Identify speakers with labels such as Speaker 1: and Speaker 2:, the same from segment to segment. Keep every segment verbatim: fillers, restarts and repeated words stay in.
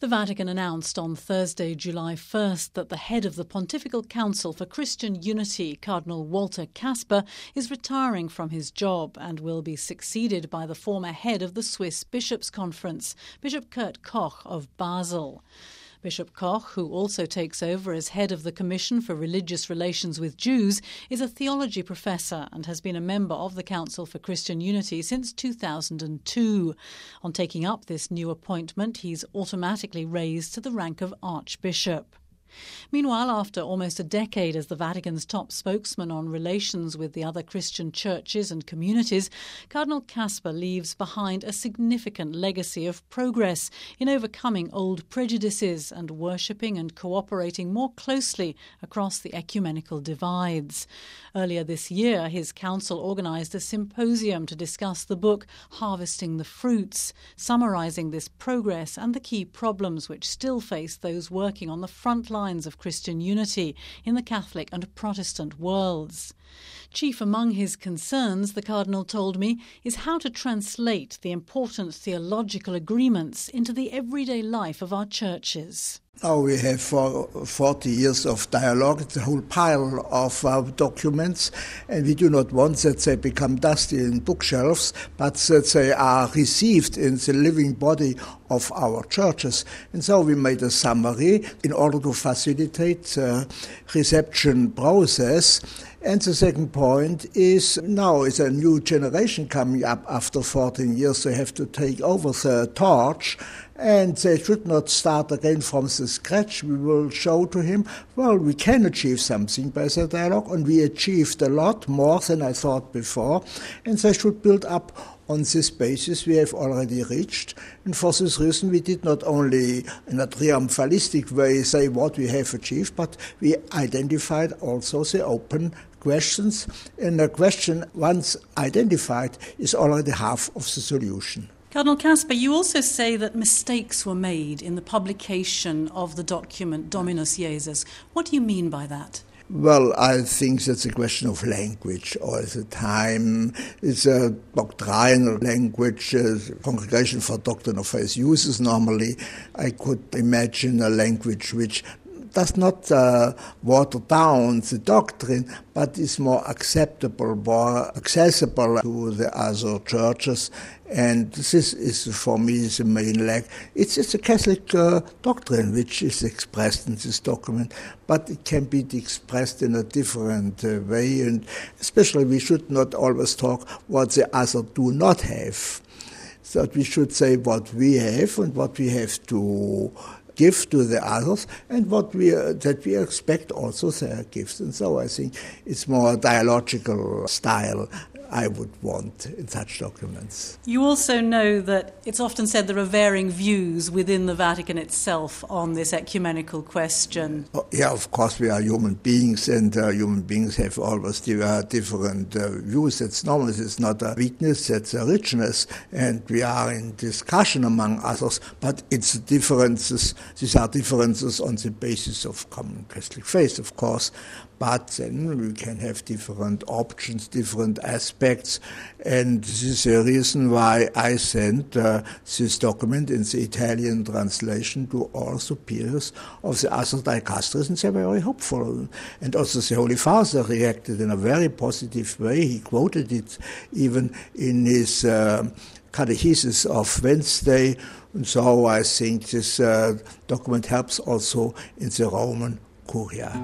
Speaker 1: The Vatican announced on Thursday, July first, that the head of the Pontifical Council for Christian Unity, Cardinal Walter Kasper, is retiring from his job and will be succeeded by the former head of the Swiss Bishops' Conference, Bishop Kurt Koch of Basel. Bishop Koch, who also takes over as head of the Commission for Religious Relations with Jews, is a theology professor and has been a member of the Council for Christian Unity since two thousand two. On taking up this new appointment, he's automatically raised to the rank of Archbishop. Meanwhile, after almost a decade as the Vatican's top spokesman on relations with the other Christian churches and communities, Cardinal Kasper leaves behind a significant legacy of progress in overcoming old prejudices and worshipping and cooperating more closely across the ecumenical divides. Earlier this year, his council organised a symposium to discuss the book Harvesting the Fruits, summarising this progress and the key problems which still face those working on the front line of Christian unity in the Catholic and Protestant worlds. Chief among his concerns, the Cardinal told me, is how to translate the important theological agreements into the everyday life of our churches.
Speaker 2: Now we have for forty years of dialogue, it's a whole pile of uh, documents, and we do not want that they become dusty in bookshelves, but that they are received in the living body of our churches. And so we made a summary in order to facilitate the reception process. And the second point is now is a new generation coming up after fourteen years. They have to take over the torch, and they should not start again from the scratch. We will show to him, well, we can achieve something by the dialogue, and we achieved a lot more than I thought before, and they should build up on this basis we have already reached. And for this reason we did not only in a triumphalistic way say what we have achieved, but we identified also the open questions, and a question once identified is already half of the solution.
Speaker 1: Cardinal Kasper, you also say that mistakes were made in the publication of the document Dominus Jesus. What do you mean by that?
Speaker 2: Well, I think that's a question of language all the time. It's a doctrinal language. Uh, Congregation for Doctrine of Faith uses normally. I could imagine a language which does not uh, water down the doctrine, but is more acceptable, more accessible to the other churches. And this is, for me, the main lack. It's, it's a Catholic uh, doctrine which is expressed in this document, but it can be expressed in a different uh, way. And especially we should not always talk what the other do not have. So we should say what we have and what we have to give to the others, and what we uh, that we expect also their gifts. And so I think it's more a dialogical style I would want in such documents.
Speaker 1: You also know that it's often said there are varying views within the Vatican itself on this ecumenical question.
Speaker 2: Oh, yeah, of course we are human beings, and uh, human beings have always different uh, views. It's normal, it's not a weakness, it's a richness, and we are in discussion among others, but it's differences. These are differences on the basis of common Catholic faith, of course, but then we can have different options, different aspects, and this is the reason why I sent uh, this document in the Italian translation to all superiors of the other dicasteries, and they were very hopeful. And also the Holy Father reacted in a very positive way. He quoted it even in his uh, catechesis of Wednesday, and so I think this uh, document helps also in the Roman Curia.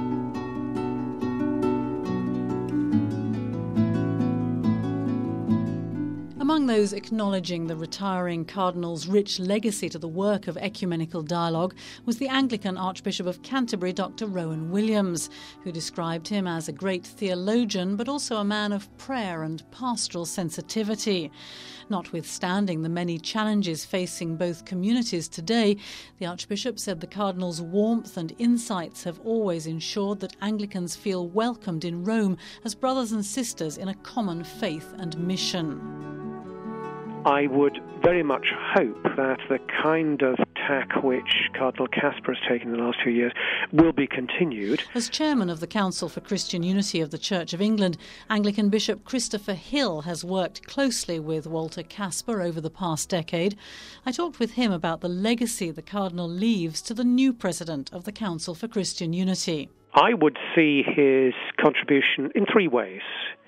Speaker 1: Among those acknowledging the retiring cardinal's rich legacy to the work of ecumenical dialogue was the Anglican Archbishop of Canterbury, Doctor Rowan Williams, who described him as a great theologian but also a man of prayer and pastoral sensitivity. Notwithstanding the many challenges facing both communities today, the Archbishop said the Cardinal's warmth and insights have always ensured that Anglicans feel welcomed in Rome as brothers and sisters in a common faith and mission.
Speaker 3: I would very much hope that the kind of tack which Cardinal Kasper has taken in the last few years will be continued.
Speaker 1: As chairman of the Council for Christian Unity of the Church of England, Anglican Bishop Christopher Hill has worked closely with Walter Kasper over the past decade. I talked with him about the legacy the Cardinal leaves to the new president of the Council for Christian Unity.
Speaker 3: I would see his contribution in three ways.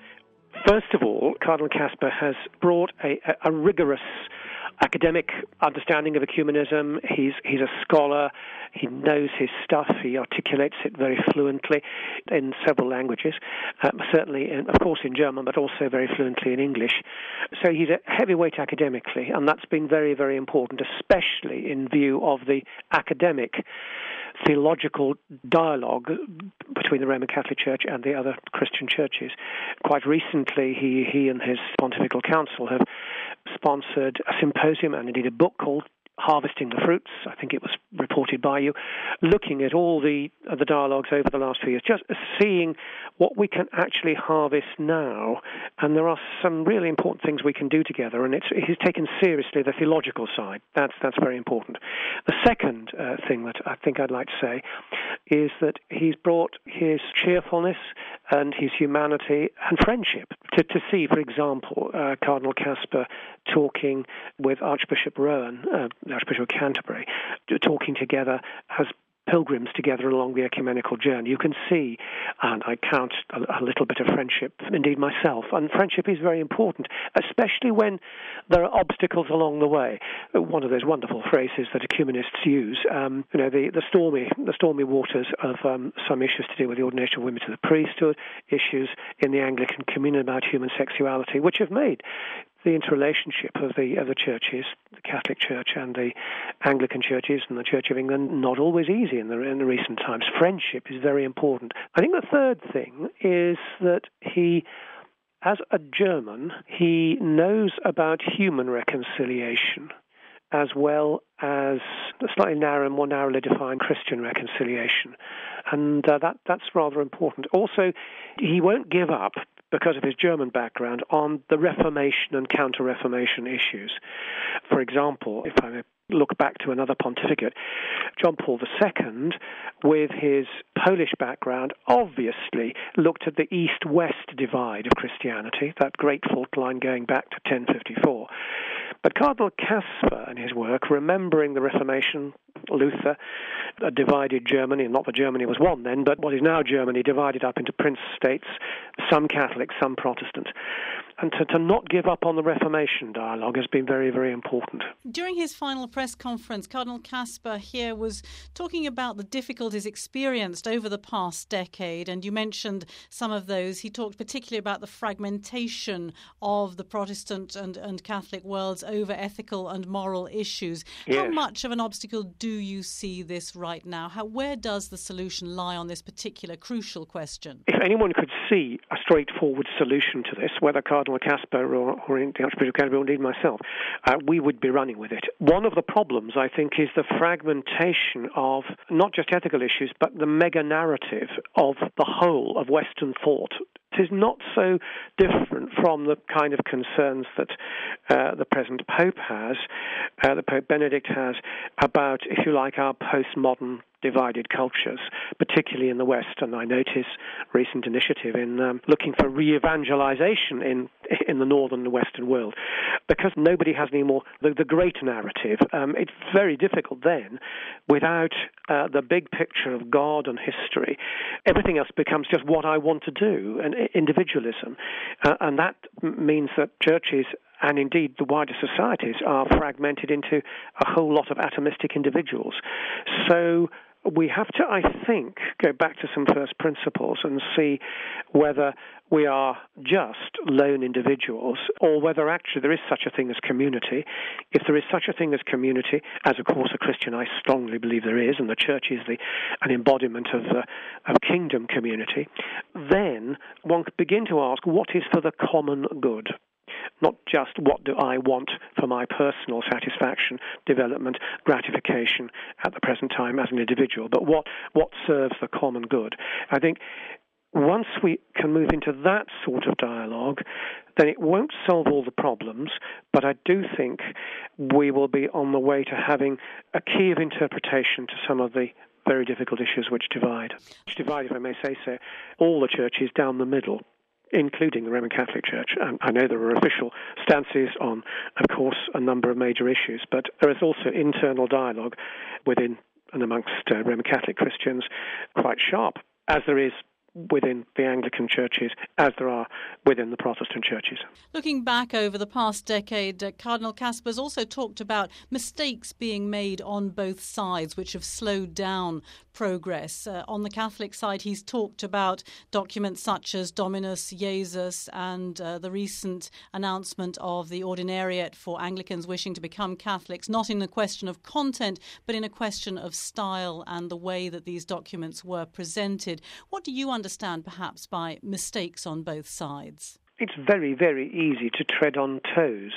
Speaker 3: First of all, Cardinal Kasper has brought a, a rigorous academic understanding of ecumenism. He's he's a scholar. He knows his stuff. He articulates it very fluently in several languages, uh, certainly, in, of course, in German, but also very fluently in English. So he's a heavyweight academically, and that's been very, very important, especially in view of the academic theological dialogue between the Roman Catholic Church and the other Christian churches. Quite recently, he, he and his Pontifical Council have sponsored a symposium and indeed a book called Harvesting the Fruits, I think it was reported by you, looking at all the uh, the dialogues over the last few years, just seeing what we can actually harvest now. And there are some really important things we can do together, and it's, he's taken seriously the theological side. That's that's very important. The second uh, thing that I think I'd like to say is that he's brought his cheerfulness and his humanity and friendship. To, to see, for example, uh, Cardinal Kasper talking with Archbishop Rowan, uh, Archbishop of Canterbury, talking together as pilgrims together along the ecumenical journey. You can see, and I count a, a little bit of friendship, indeed myself, and friendship is very important, especially when there are obstacles along the way. One of those wonderful phrases that ecumenists use, um, you know, the, the stormy the stormy waters of um, some issues to do with the ordination of women to the priesthood, issues in the Anglican Communion about human sexuality, which have made the interrelationship of the of the churches, the Catholic Church and the Anglican churches and the Church of England, not always easy in the in the recent times. Friendship is very important. I think the third thing is that he, as a German, he knows about human reconciliation as well as a slightly narrow, more narrowly defined Christian reconciliation. And uh, that that's rather important. Also, he won't give up, because of his German background, on the Reformation and counter-Reformation issues. For example, if I look back to another pontificate, John Paul the Second, with his Polish background, obviously looked at the East-West divide of Christianity, that great fault line going back to ten fifty-four. But Cardinal Kasper and his work, remembering the Reformation, Luther, a divided Germany, and not that Germany was one then, but what is now Germany, divided up into prince states, some Catholic, some Protestant. And to, to not give up on the Reformation dialogue has been very, very important.
Speaker 1: During his final press conference, Cardinal Kasper here was talking about the difficulties experienced over the past decade, and you mentioned some of those. He talked particularly about the fragmentation of the Protestant and, and Catholic worlds over ethical and moral issues.
Speaker 3: Yes.
Speaker 1: How much of an obstacle do you see this right now? How, where does the solution lie on this particular crucial question?
Speaker 3: If anyone could see a straightforward solution to this, whether Cardinal Kasper or, or the Archbishop of Canterbury or indeed myself, uh, we would be running with it. One of the problems, I think, is the fragmentation of not just ethical issues, but the mega-narrative of the whole of Western thought. It is not so different from the kind of concerns that uh, the present Pope has, uh, the Pope Benedict has, about, if you like, our postmodern divided cultures, particularly in the West. And I note his recent initiative in um, looking for re-evangelization in in the northern and western world, because nobody has any more the, the great narrative. Um, it's very difficult then, without uh, the big picture of God and history. Everything else becomes just what I want to do, and individualism. Uh, and that means that churches and indeed the wider societies are fragmented into a whole lot of atomistic individuals. So we have to, I think, go back to some first principles and see whether we are just lone individuals or whether actually there is such a thing as community. If there is such a thing as community, as of course a Christian I strongly believe there is, and the church is the an embodiment of, uh, of kingdom community, then one could begin to ask what is for the common good. Not just what do I want for my personal satisfaction, development, gratification at the present time as an individual, but what, what serves the common good. I think once we can move into that sort of dialogue, then it won't solve all the problems, but I do think we will be on the way to having a key of interpretation to some of the very difficult issues which divide. Which divide, if I may say so, all the churches down the middle, including the Roman Catholic Church. And I know there are official stances on, of course, a number of major issues, but there is also internal dialogue within and amongst uh, Roman Catholic Christians, quite sharp, as there is within the Anglican churches, as there are within the Protestant churches.
Speaker 1: Looking back over the past decade, uh, Cardinal Kasper's also talked about mistakes being made on both sides, which have slowed down progress. Uh, on the Catholic side, he's talked about documents such as Dominus Jesus and uh, the recent announcement of the Ordinariate for Anglicans wishing to become Catholics, not in a question of content, but in a question of style and the way that these documents were presented. What do you understand, perhaps, by mistakes on both sides?
Speaker 3: It's very, very easy to tread on toes.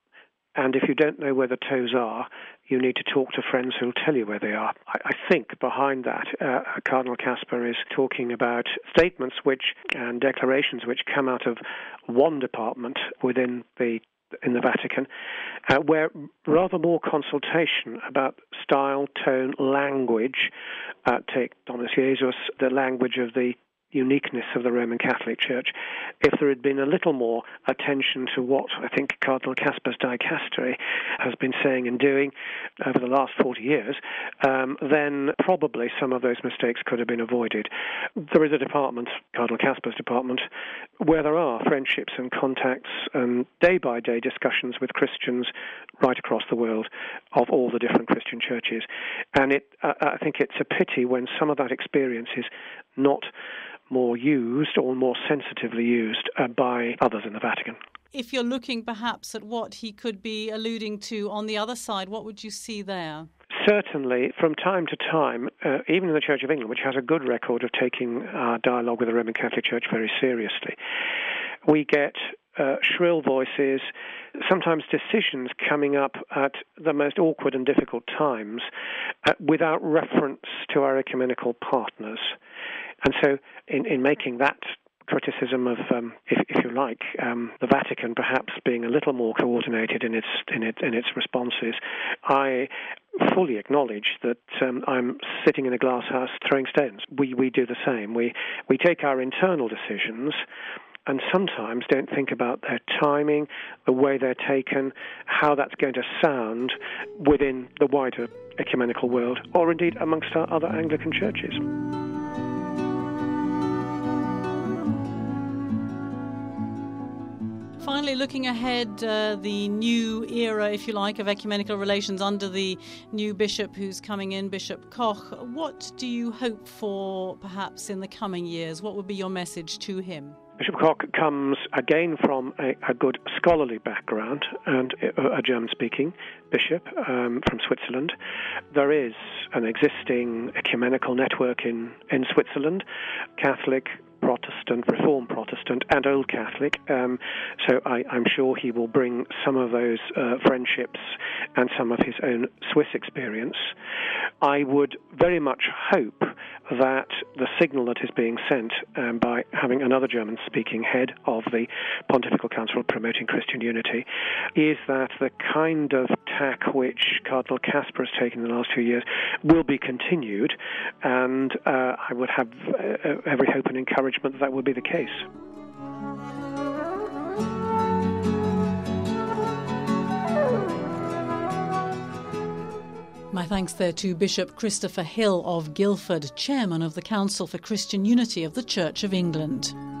Speaker 3: And if you don't know where the toes are, you need to talk to friends who'll tell you where they are. I, I think behind that, uh, Cardinal Kasper is talking about statements which and declarations which come out of one department within the in the Vatican, uh, where rather more consultation about style, tone, language, uh, take Dominus Jesus, the language of the uniqueness of the Roman Catholic Church, if there had been a little more attention to what I think Cardinal Kasper's dicastery has been saying and doing over the last forty years, um, then probably some of those mistakes could have been avoided. There is a department, Cardinal Kasper's department, where there are friendships and contacts and day-by-day discussions with Christians right across the world of all the different Christian churches. And it, uh, I think it's a pity when some of that experience is not more used or more sensitively used uh, by others in the Vatican.
Speaker 1: If you're looking perhaps at what he could be alluding to on the other side, what would you see there?
Speaker 3: Certainly, from time to time, uh, even in the Church of England, which has a good record of taking our dialogue with the Roman Catholic Church very seriously, we get uh, shrill voices, sometimes decisions coming up at the most awkward and difficult times uh, without reference to our ecumenical partners. And so in, in making that criticism of, um, if, if you like, um, the Vatican perhaps being a little more coordinated in its in its in its responses, I fully acknowledge that um, I'm sitting in a glass house throwing stones. We we do the same. We we take our internal decisions and sometimes don't think about their timing, the way they're taken, how that's going to sound within the wider ecumenical world, or indeed amongst our other Anglican churches.
Speaker 1: Finally, looking ahead, uh, the new era, if you like, of ecumenical relations under the new bishop who's coming in, Bishop Koch. What do you hope for, perhaps, in the coming years? What would be your message to him?
Speaker 3: Bishop Koch comes again from a, a good scholarly background and a German-speaking bishop um, from Switzerland. There is an existing ecumenical network in, in Switzerland, Catholic, Protestant, Reformed Protestant, and Old Catholic. Um, so I, I'm sure he will bring some of those uh, friendships and some of his own Swiss experience. I would very much hope that the signal that is being sent um, by having another German-speaking head of the Pontifical Council promoting Christian unity is that the kind of tack which Cardinal Kasper has taken in the last few years will be continued, and uh, I would have uh, every hope and encouragement that that will be the case.
Speaker 1: My thanks there to Bishop Christopher Hill of Guildford, Chairman of the Council for Christian Unity of the Church of England.